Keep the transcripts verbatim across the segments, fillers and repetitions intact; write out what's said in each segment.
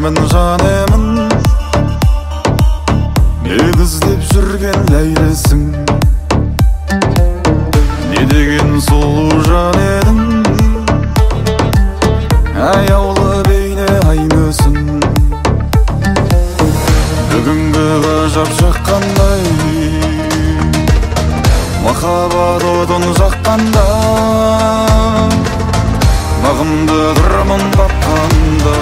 жүрмін жанемін, іздеп жүрген ләйлісің. Не деген сұлу жан едің, аяулы бейне ай мүсін. Бүгінгі ғажап шаққандай, махаббат отын жаққанда, бағымды қырмын баққанда.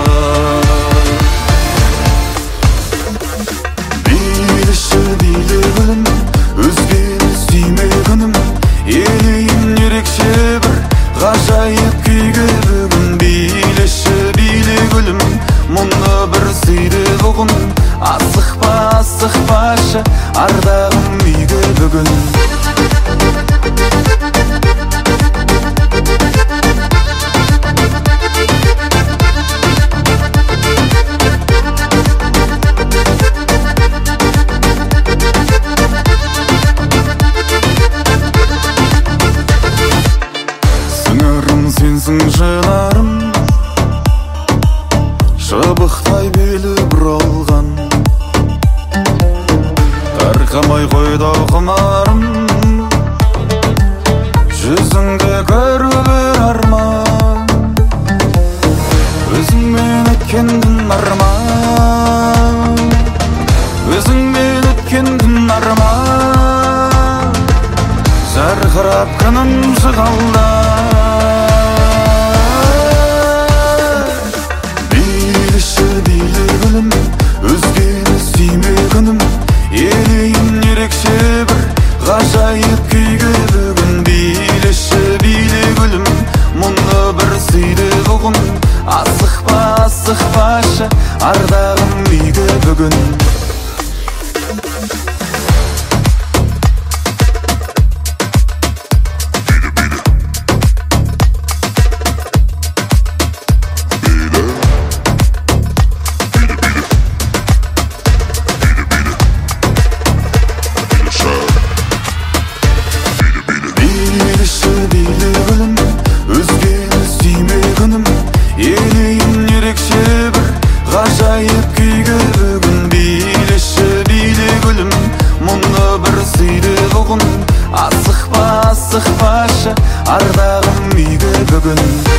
Билеші биле гүлім, өзгені сүйме күнім, елейін ерекше бір ғажайып күйге бүгін. Билеші биле гүлім, мұны бір сүйді бұғын, асықпа асықпашы ардағым үйге бүгін. Сенсің шынарым, шыбықтай белі бұралған, тарқамай қойды құмарым, жүзіңді көру бір арман. Өзіңмен өткен күн арман, өзіңмен өткен күн арман, жарқырап күнім шығалда. Өзгені сүйме күнім, елейін ерекше бір ғажайып күйге бүгін. Билеші биле гүлім, мұны бір сүйді бұғын, асықпа асықпашы ардағым үйге бүгін. Ғажайып күйге бүгін. Билеші биле гүлім, мұны бір сүйді бұғын, асықпа асықпашы ардағым үйге бүгін.